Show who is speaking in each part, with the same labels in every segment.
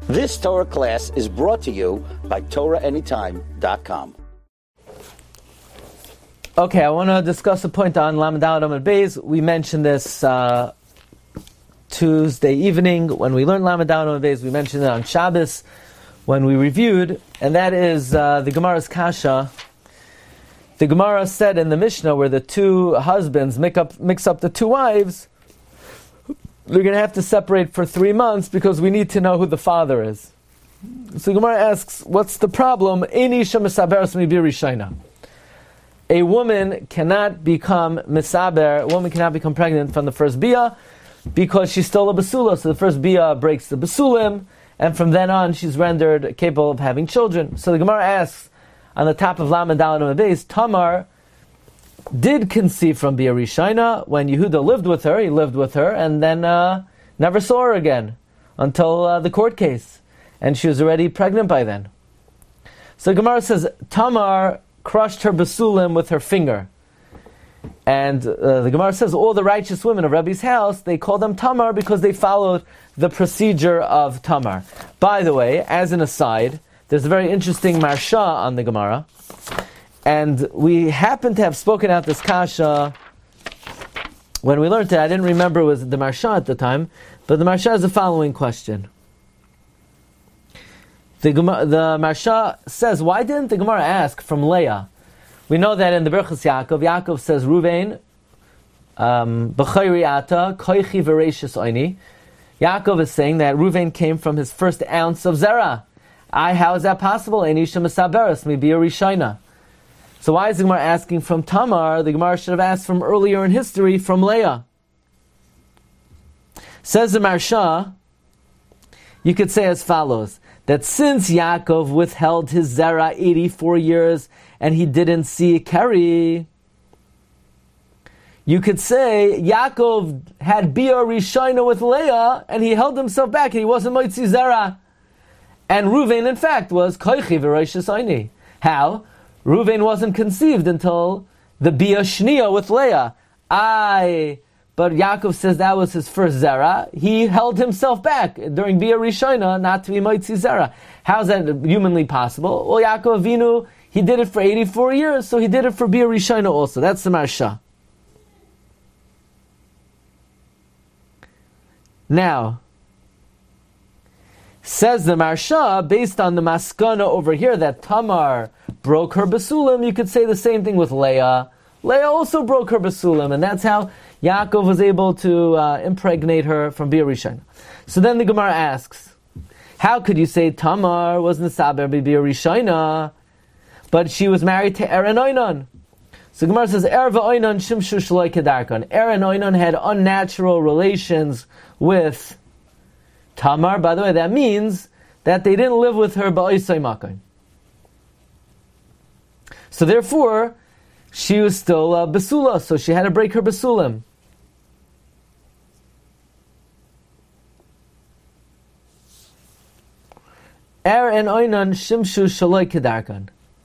Speaker 1: This Torah class is brought to you by TorahAnytime.com.
Speaker 2: Okay, I want to discuss a point on Lamed Aleph Amud Beis. We mentioned this Tuesday evening when we learned Lamed Aleph Amud Beis. We mentioned it on Shabbos when we reviewed, and that is the Gemara's Kasha. The Gemara said in the Mishnah where the two husbands mix up the two wives, they're going to have to separate for 3 months because we need to know who the father is. So the Gemara asks, what's the problem? A woman cannot become misaber, a woman cannot become pregnant from the first bia because she's still a basula. So the first bia breaks the basulim, and from then on she's rendered capable of having children. So the Gemara asks, on the top of Lamed Aleph Amud Beis, Tamar did conceive from Bia Rishayna when Yehuda lived with her. He lived with her and then never saw her again until the court case, and she was already pregnant by then. So Gemara says Tamar crushed her basulim with her finger, and the Gemara says all the righteous women of Rebbe's house, they call them Tamar because they followed the procedure of Tamar. By the way, as an aside, there's a very interesting Marsha on the Gemara, and we happen to have spoken out this Kasha when we learned it. I didn't remember it was the Marsha at the time, but the Marsha is the following question. The Marsha says, why didn't the Gemara ask from Leah? We know that in the Berachos Yaakov says, Ruvain, B'chayri ata, koichi v'reishis oini. Yaakov is saying that Ruvain came from his first ounce of zera. How is that possible? Enisha Mesaberes, maybe a Rishayna. So why is the Gemara asking from Tamar? The Gemara should have asked from earlier in history, from Leah. Says the Marsha, you could say as follows, that since Yaakov withheld his zera 84 years and he didn't see Keri, you could say Yaakov had Bia Rishayna with Leah and he held himself back and he wasn't Moitzi zera. And Ruvain, in fact, was koichi v'roishis oini. How? Ruvain wasn't conceived until the Bia Shnia with Leah. But Yaakov says that was his first zera. He held himself back during Bia Rishayna not to be Moitzi zera. How is that humanly possible? Well, Yaakov Avinu, he did it for 84 years, so he did it for Bia Rishayna also. That's the Marsha. Now, says the Marsha, based on the maskana over here that Tamar broke her basulim, you could say the same thing with Leah. Leah also broke her basulim, and that's how Yaakov was able to impregnate her from Bia Rishayna. So then the Gemara asks, how could you say Tamar was Nesaber Bia Rishayna, but she was married to Er and Oinon? So the Gemara says, Er v'Oinon shimshu shloi kedarkon. Er and Oinon had unnatural relations with Tamar. By the way, that means that they didn't live with her ba'isay makai. So therefore, she was still basula, so she had to break her basulim. Er and Oinon shimshu shaloi kedarkan.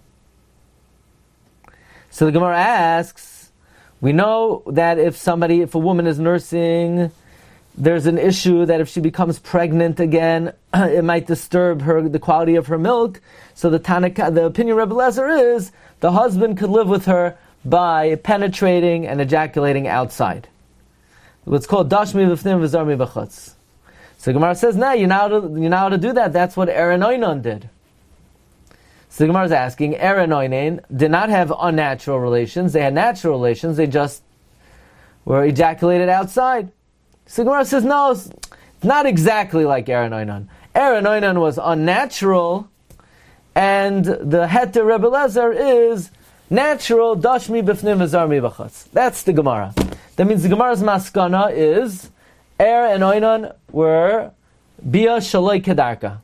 Speaker 2: So the Gemara asks, we know that if a woman is nursing, there's an issue that if she becomes pregnant again, it might disturb the quality of her milk. So the opinion of Rebbe Lezer is the husband could live with her by penetrating and ejaculating outside. What's called dashmi v'fnim v'zarmi b'chutz. So the Gemara says, you're not allowed to do that. That's what Er and Oinon did. So the Gemara is asking, Er and Oinon did not have unnatural relations. They had natural relations. They just were ejaculated outside. So the Gemara says, no, it's not exactly like Er and Oinon. Er and Oinon was unnatural, and the heter Rebbe Lezer is natural, dashmi b'fnim v'zarmi b'chutz. That's the Gemara. That means the Gemara's maskana is Er and Oinon were Bia shaloi kedarka.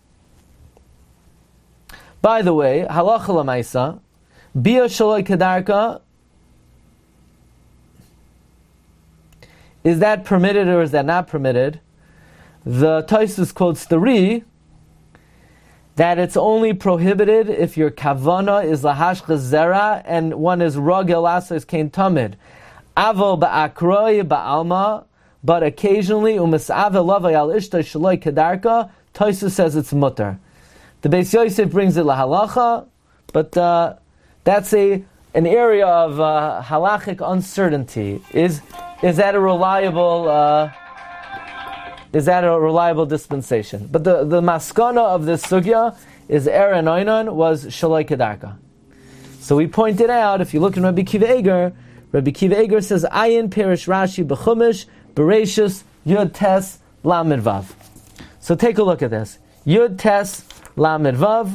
Speaker 2: By the way, halacha l'maisa, Bia shaloi kedarka, is that permitted or is that not permitted? The Tosfos quotes the Ri that it's only prohibited if your kavana is lahashchas zera and one is ragel asas kain tamid. Aval ba'akroi ba'alma, but occasionally umisave lavay al ishta shaloi kedarka Tosfos says it's mutter. The Beis Yosef brings it lahalacha, but that's an area of halachic uncertainty. Is that a reliable dispensation? But the maskana of this sugya is Aaron Oinon was Shaloi Kedarka. So we pointed out, if you look in Rabbi Kiva Eger says Ayin Perish Rashi B'chumash Bereshus Yud Tes Lamed Vav. So take a look at this. Yud Tes Lamed Vav.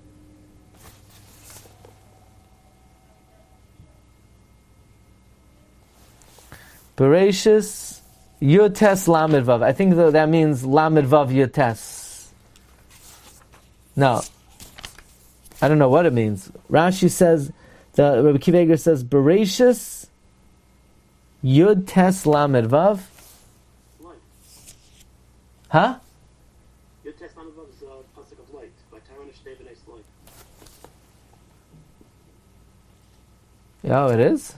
Speaker 2: Bereshus Yud Tes Lamed Vav. I think that means Lamed Vav Yud Tes. No. I don't know what it means. Rashi says, Rabbi Kiva Eger says, Bereshus Yud Tes Lamed Vav.
Speaker 3: Light.
Speaker 2: Huh?
Speaker 3: Yud Tes Lamed Vav is a pasuk of light by Tyrone Shtei B'nai Light.
Speaker 2: Yeah, it is.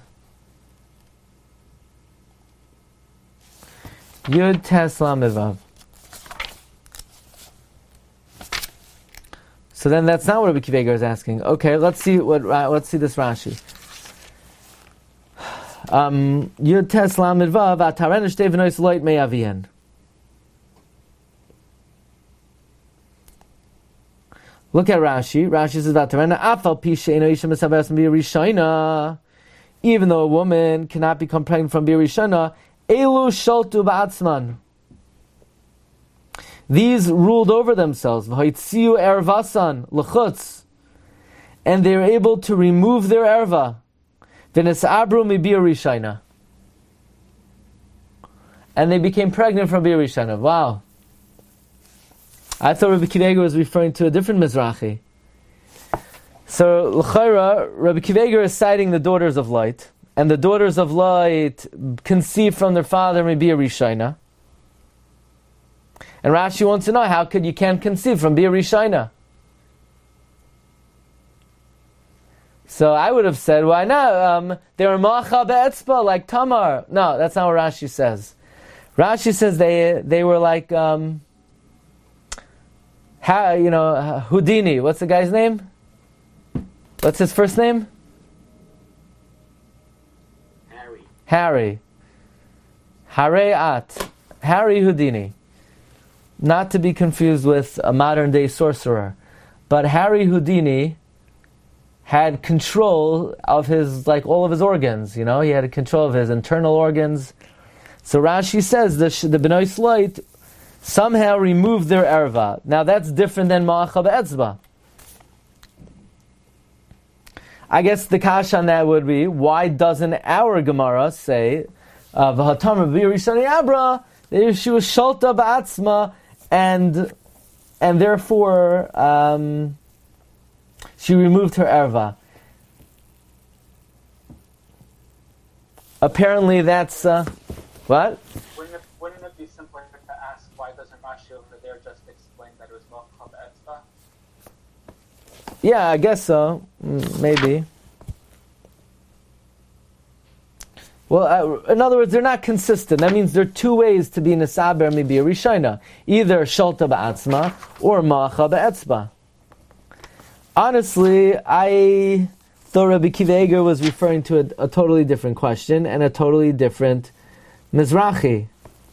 Speaker 2: Yud Tes Lamed Vav. So then that's not what Rabbi Kiva Eger is asking. Okay, let's see this Rashi. Yud Tes Lamed Vav Ataren Shtei B'nai Light Me'avien. Look at Rashi. Rashi says Ataren Afal Pi She'eino Isha Mesaveres B'Yirishayna. Even though a woman cannot become pregnant from B'Yirishayna, Elu Sholtu Ba'atzman. These ruled over themselves, v'hoitziu ervasan l'chutz, and they were able to remove their erva. V'nesabru mibir rishayna, and they became pregnant from bir rishayna. Wow! I thought Rabbi Kiva Eger was referring to a different Mizrahi. So l'chayra, Rabbi Kiva Eger is citing the daughters of light, and the daughters of light conceived from their father mibir rishayna. And Rashi wants to know, how could you can't conceive from Bir Rishayna? So I would have said, why not? They were Macha Be'etzba, like Tamar. No, that's not what Rashi says. Rashi says they were like, Houdini. What's the guy's name? What's his first name? Harry. Harry Houdini. Not to be confused with a modern day sorcerer. But Harry Houdini had control of his, all of his organs, he had control of his internal organs. So Rashi says the B'nai Slight somehow removed their erva. Now that's different than Ma'acha Be'etzba. I guess the kash on that would be, why doesn't our Gemara say, V'hatamar b'Yirishani Abra, she was Sholta Ba'atzma, and therefore she removed her erva. Apparently that's what?
Speaker 4: Wouldn't it be simpler to ask, why doesn't Rashi over there just explain that it was Mochav Etzba?
Speaker 2: Yeah, I guess so. Maybe. Well, in other words, they're not consistent. That means there are two ways to be Nesaber maybe a Rishayna. Either Sholta Ba'atzma or Ma'acha Be'etzba. Honestly, I thought Rabbi Kiva Eger was referring to a totally different question and a totally different Mizrahi.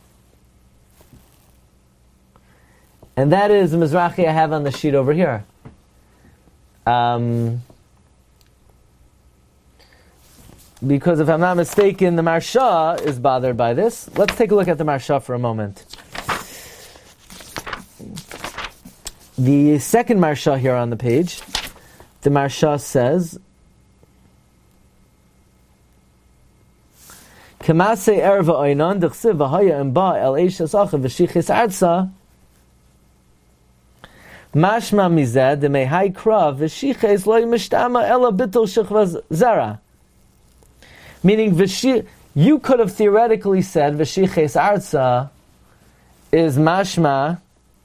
Speaker 2: And that is the Mizrahi I have on the sheet over here. Because if I'm not mistaken, the Marsha is bothered by this. Let's take a look at the Marsha for a moment. The second Marsha here on the page, the Marsha says, K'masei erva oinan d'chsiv v'haya imba el eish asacha v'shichis arza mashma mizeh d'mehai krav v'shichis loy mishtama ela bittul shechva zara. Meaning, you could have theoretically said v'shiches arza is mashma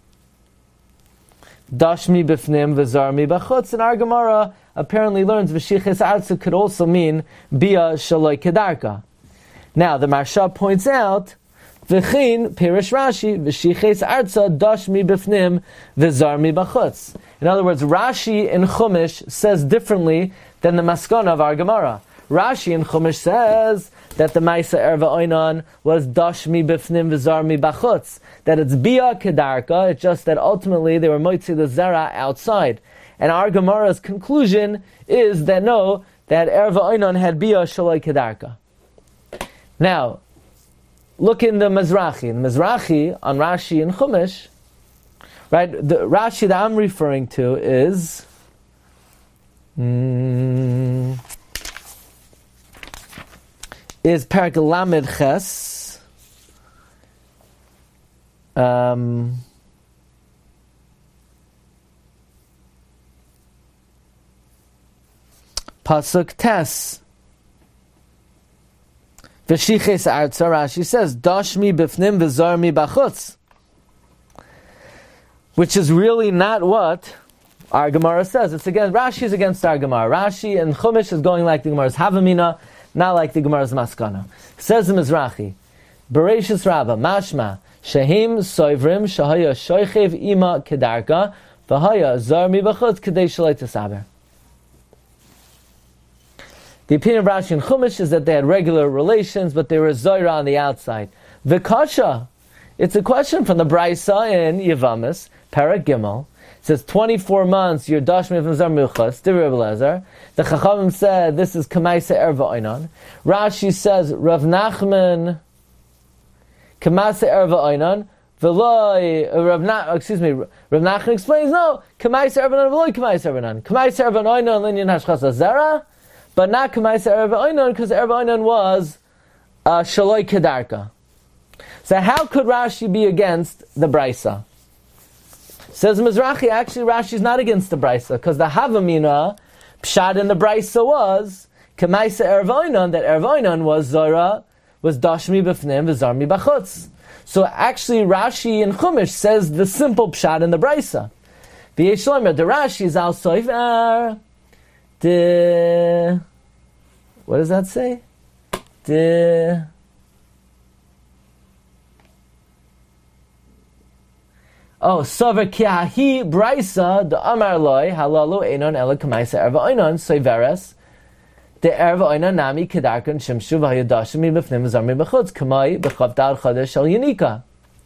Speaker 2: dashmi b'fnim v'zarmi b'chutz, and our Gemara apparently learns v'shiches arza could also mean bia shaloi kedarka. Now, the Marsha points out, V'chin pirish Rashi v'shiches arza dash mi b'fnim v'zar mi b'chutz. In other words, Rashi in Chumash says differently than the Maskana of our Gemara. Rashi in Chumash says that the Maisa Erva Oinon was dash mi b'fnim v'zar mi b'chutz. That it's bia kedarka, it's just that ultimately they were moitzi the zera outside. And our Gemara's conclusion is that no, that Erva Oinon had bia shaloi kedarka. Now, look in the Mizrahi. In the Mizrahi, on Rashi and Chumash, right, the Rashi that I'm referring to is Perek Lamed Ches, Pasuk Tes. V'shiches arza, Rashi says, dash mi b'fnim v'zar mi b'chutz. Which is really not what our Gemara says. It's against, Rashi is against our Gemara. Rashi and Chumash is going like the Gemara's Havamina, not like the Gemara's Maskana. Says the Mizrahi, Bereshis Rabbah, Mashma, Shehim soivrim shahaya shoichev ima kedarka, v'haya zar mi b'chutz k'dei shalei tesaber. The opinion of Rashi and Chumash is that they had regular relations, but they were zoira on the outside. V'kasha, it's a question from the Braisa in Yevamis, Perek Gimel. It says 24 months, you're dashmi from zar milchas, Divrei Rebbe Lezer. The Chachamim said this is kamaisa erva oinon. Rashi says Rav Nachman kamaisa erva oinon. Rav Nachman explains no, kamaisa erva oinon v'loi kamaisa erva oinon. Kamaisa erva oinon linyan hashchas zera. But not Kamaisa Erva Oinon, because Erva Oinon was Shaloi Kedarka. So how could Rashi be against the Braisa? Says Mizrahi, actually Rashi's not against the Braisa, because the Havamina, Pshat in the Braisa was Kamaisa Erva Oinon, that Erva Oinon was Zora, was Dashmi B'fnim, V'zarmi B'chutz. So actually Rashi in Chumash says the simple Pshat in the Braisa. V'yesh lomer, the Rashi is al soifer. What does that say? Sover kiahi braisa the amar loy halalu einon ela kamaisa erva oinon soiveres the erva oinon nami kedarkan shimshu v'hayadashimi b'fnim v'zarmi b'chutz kamai b'chav dal chodesh shel yanika.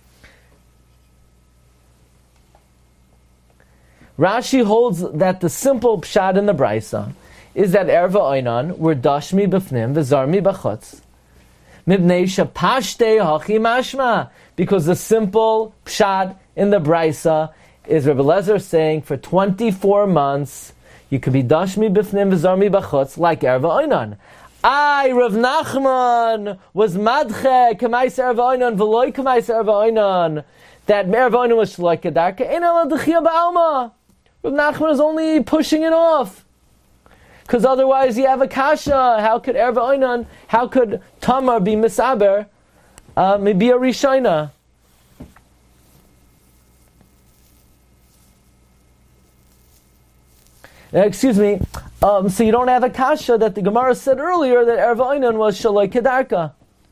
Speaker 2: Rashi holds that the simple pshat in the Braisa is that Erva Oinon were dashmi b'fnim v'zarmi b'chutz mibnei shepashtei hachi mashma, because the simple pshat in the Braisa is Rebbe Lezer saying for 24 months you could be dashmi b'fnim v'zarmi b'chutz like Erva Oinon. Rav Nachman was madche k'mais Erva Oinon v'loi k'mais Erva Oinon, that Erva Oinon was shloik kedarka ein ala d'chia ba'alma. Rav Nachman is only pushing it off, because otherwise you have a kasha. How could Erva Oinon, how could Tamar be misaber, maybe a Rishona? Excuse me. So you don't have a kasha that the Gemara said earlier that Erva Oinon was shaloi kedarka.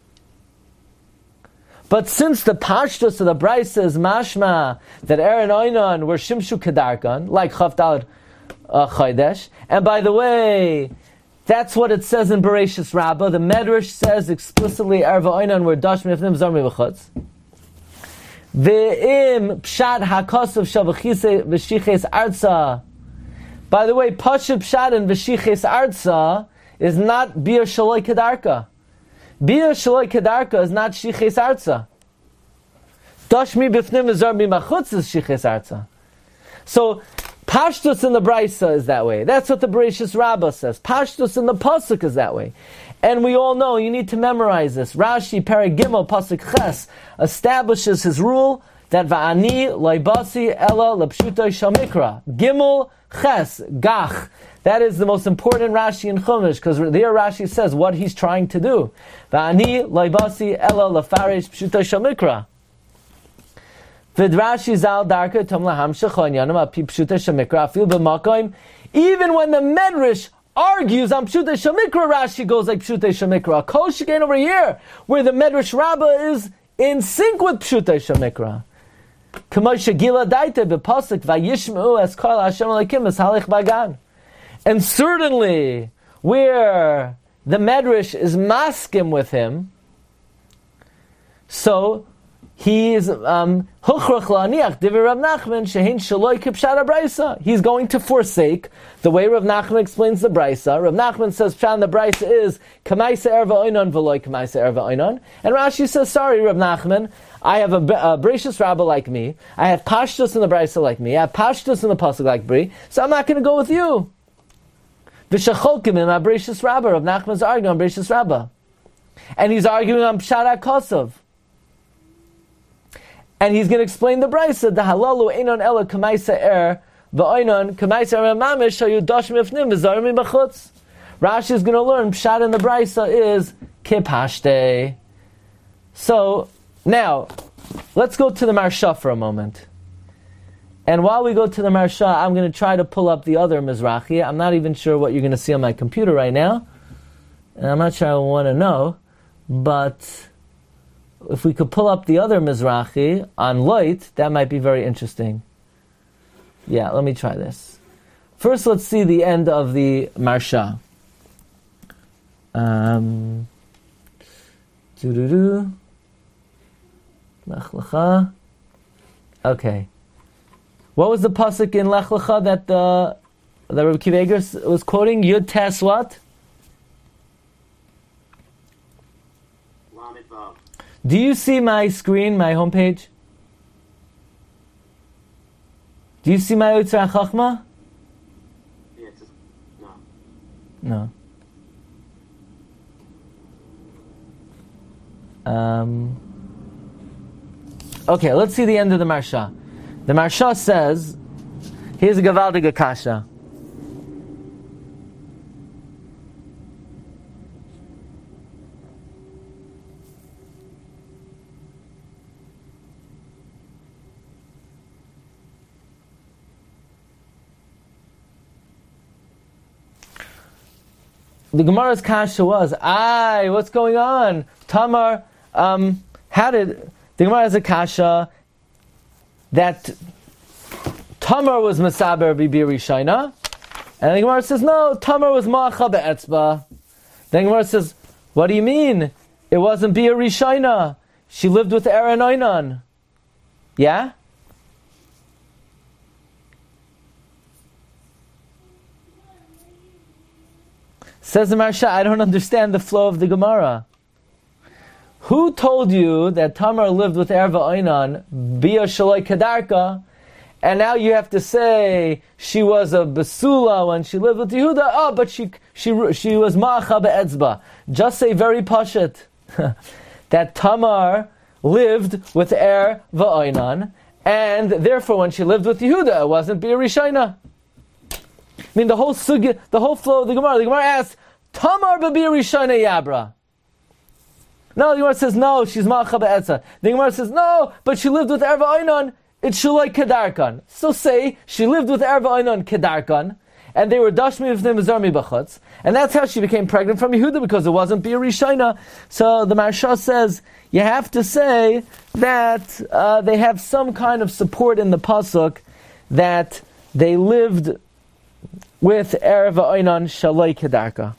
Speaker 2: But since the pashtus of the Braisa is mashma that Aaron Oinon were shimshu kedarkan, like Chavdal Chodesh, and by the way, that's what it says in Bereshis Rabbah. The Medrash says explicitly Erva Oinon were dashmi b'fnim zarmi b'chutz. Ve'im pshat hakosov v'shiches arza. By the way, Pashat pshat and v'shiches arza is not bir shaloi kedarka. Bir shaloi kedarka is not shiches arza. Dashmi b'fnim v'zarmi b'chutz is shiches arza. So Pashtus in the Braisa is that way. That's what the Bereshis Rabbah says. Pashtus in the Pasuk is that way. And we all know, you need to memorize this. Rashi, Perek Gimel, Pasuk Ches, establishes his rule that Va'ani loibasi ela lepshutoi shamikra. Gimel Ches, Gach. That is the most important Rashi in Chumash, because there Rashi says what he's trying to do. Va'ani loibasi ela lefarish pshutoi shamikra. Vidrashi zal darka tom lahamsha chonyanam api pshuta shamikra afil b'makoim. Even when the Medrash argues on pshuta shamikra, Rashi goes like pshuta shamikra. Kol shekain over here, where the Medrash Rabbah is in sync with Pshutai Shamikra. And certainly, where the Medrash is maskim with him, so he is he's going to forsake the way Rav Nachman explains the Brisa. Rav Nachman says Pshat in the Brisa is Kamaisa Erva Oinon v'loy Kamaisa Erva Oinon, and Rashi says, sorry Rav Nachman, I have a Brachus Rabbah like me, I have Pashtus in the Brisa like me, I have Pashtus in the Pasuk like Bri, so I'm not going to go with you. V'shacholkim in my Brachus Rabbah. Rav Nachman's arguing on Brachus Rabbah, and he's arguing on Pshat HaKosov. And he's going to explain the Brisa, the halalu einon ela kamaisa v'oinon kamaisa mamish shayudash mifnim v'zarmi b'chutz. Rashi is going to learn Pshat in the Brisa is kipashte. So now let's go to the Marsha for a moment. And while we go to the Marsha, I'm going to try to pull up the other Mizrahi. I'm not even sure what you're going to see on my computer right now, and I'm not sure I want to know, but if we could pull up the other Mizrahi on light, that might be very interesting. Yeah, let me try this. First, let's see the end of the Marsha. Lech Lecha. Okay. What was the pasuk in Lech Lecha that Rabbi Akiva Eiger was quoting? Yud Tes what?
Speaker 3: Lamed Vav.
Speaker 2: Do you see my screen, my homepage? Do you see my Yitzhak Chachma?
Speaker 3: Yeah, it's just,
Speaker 2: No.
Speaker 3: no.
Speaker 2: Okay, let's see the end of the Marsha. The Marsha says, here's a Gavaldige Kasha. The Gemara's Kasha was, what's going on? Tamar, the Gemara has a Kasha that Tamar was Mesaber Bibir Rishayna, and the Gemara says, no, Tamar was Ma'acha Be'etzba. Then the Gemara says, what do you mean? It wasn't Bir Rishayna. She lived with Aaron Oinon. Yeah? Says the Marsha, I don't understand the flow of the Gemara. Who told you that Tamar lived with Erva Oinon, Bia Shaloi Kedarka, and now you have to say she was a Basula when she lived with Yehuda? But she was Ma'acha Be'etzba. Just say very pashut that Tamar lived with Erva Oinon, and therefore when she lived with Yehuda, it wasn't Bia Rishayna. I mean, the whole flow of the Gemara asks, Tamar B'Bir Rishayna Yabra. No, the Gemara says, no, she's Ma'acha Be'etzah. The Gemara says, no, but she lived with Erva Oinon, it's Shaloi Kedarkan. So say, she lived with Erva Oinon Kedarkan, and they were Dashmi V'nim Zarmi B'chutz, and that's how she became pregnant from Yehuda, because it wasn't Bir Rishayna. So the Marsha says, you have to say that they have some kind of support in the Pasuk, that they lived with Erva Oinon Shaloi Kedarka.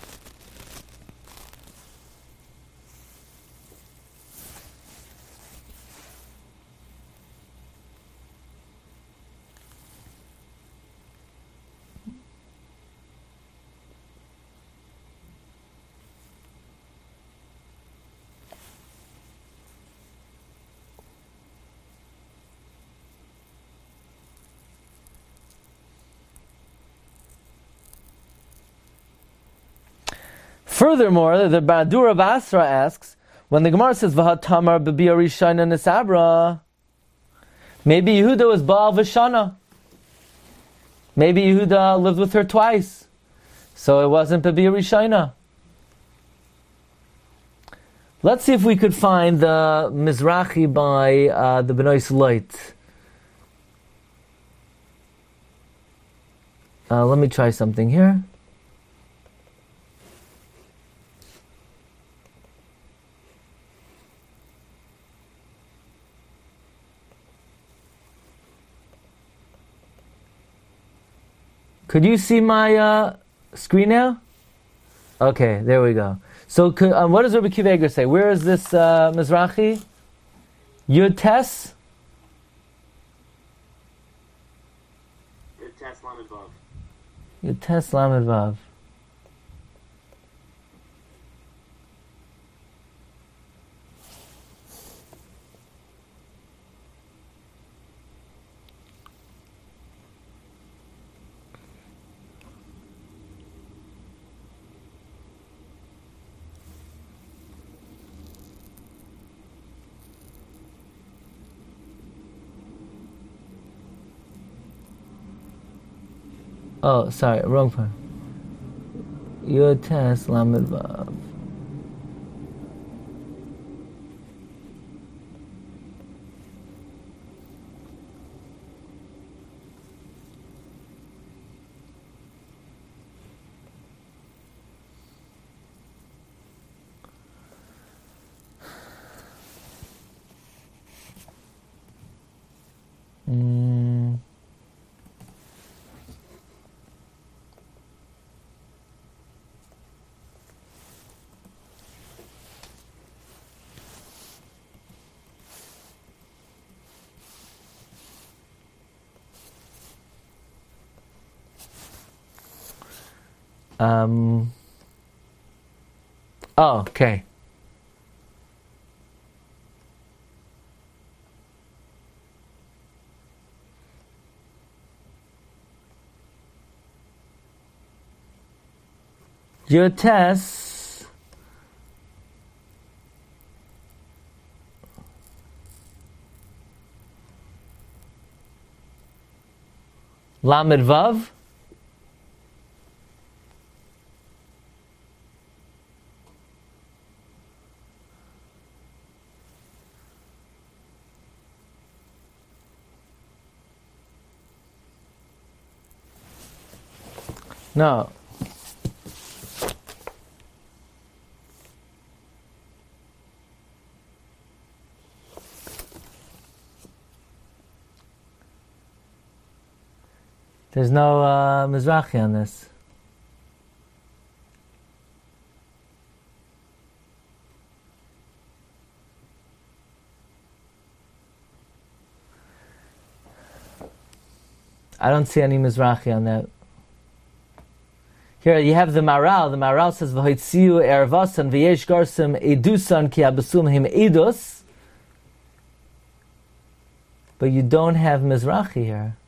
Speaker 2: Furthermore, the Badura Basra asks, when the Gemara says V'ha Tamar B'Bia Rishayna Nisabra, maybe Yehuda was Baal V'Shana. Maybe Yehuda lived with her twice, so it wasn't B'Bia Rishayna. Let's see if we could find the Mizrahi by the Benois Light. Let me try something here. Could you see my screen now? Okay, there we go. So, what does Rabbi Akiva Eiger say? Where is this Mizrachi? Yud Tes?
Speaker 3: Yud Tes Lamed Vav.
Speaker 2: Yud Tes Lamed Vav. Oh, sorry, wrong part. Yud Tes Lamed Vav. Oh, okay. Yud Tes Lamed Vav. No. There's no Mizrachi on this. I don't see any Mizrachi on that. Here you have the Maral. The Maral says, "V'hoitziu ervasan v'yesh garsim edusan ki abasum him edus," but you don't have Mizrachi here.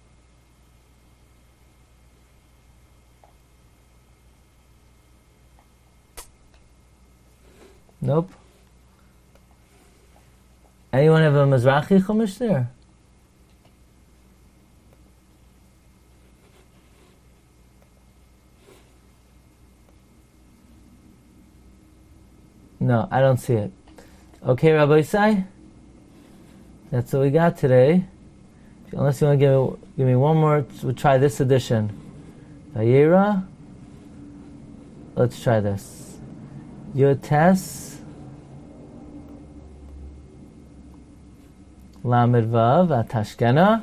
Speaker 2: Nope. Anyone have a Mizrachi Chumash there? No, I don't see it. Okay, Rabbi Isai? That's what we got today. Unless you want to give me one more, we'll try this edition. Vayera. Let's try this. Yud Tes Lamed Vav Atashkena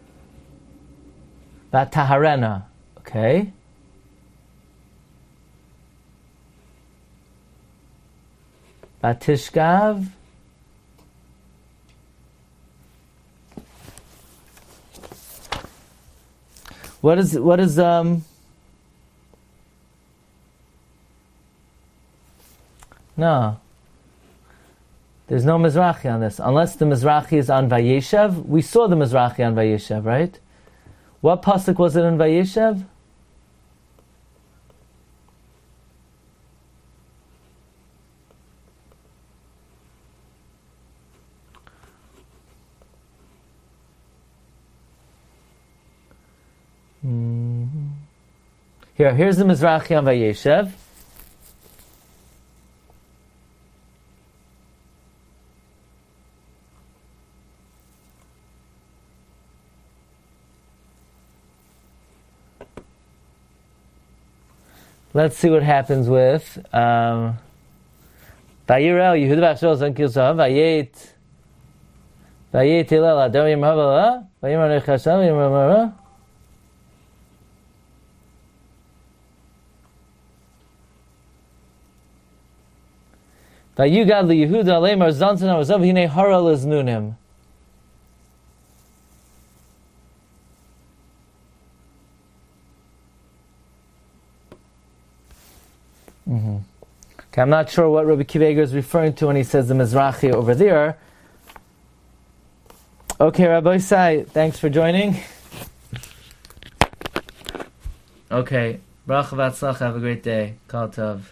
Speaker 2: Vataharena. Okay. Batishkav. What is No. There's no Mizrachi on this. Unless the Mizrachi is on Vayeshev. We saw the Mizrachi on Vayeshev, right? What pasuk was it in Vayeshev? Here's the Mizrachi on Vayeshev. Let's see what happens with Vayirel Yehuda B'Ashol Zankil Zav Vayet Hillel Adam Yimhavala Vayimar Nechashav Yimara. Vayugad li Yehuda lemar zantan azav hine hara leznunim. Okay, I'm not sure what Rabbi Akiva Eiger is referring to when he says the Mizrahi over there. Okay, Rabbi Isai, thanks for joining. Okay, bracha v'atzlacha, have a great day. Kol tov.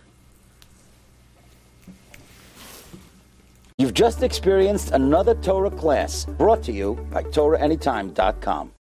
Speaker 1: You've just experienced another Torah class brought to you by TorahAnytime.com.